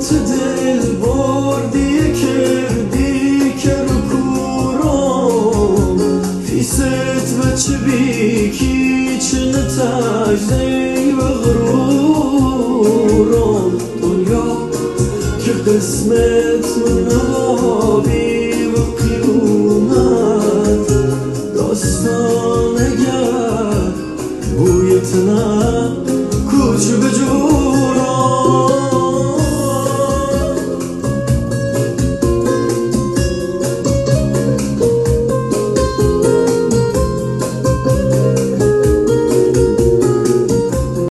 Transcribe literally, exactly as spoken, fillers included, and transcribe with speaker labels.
Speaker 1: تو دل بردی کردی کر کورم فیست و چه بیکی چه نتاجی و غرورم دنیا که قسمت من نبابی